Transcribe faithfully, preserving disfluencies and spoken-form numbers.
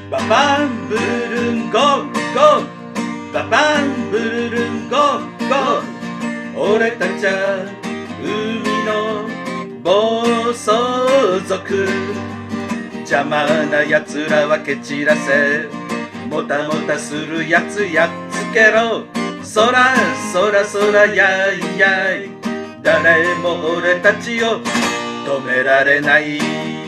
ババンブルンゴーゴー、ババンブルルンゴーゴー、俺たちは海の暴走族、邪魔な奴らは蹴散らせ、もたもたするやつやっつけろ、そらそらそらやいやい、誰も俺たちを止められない。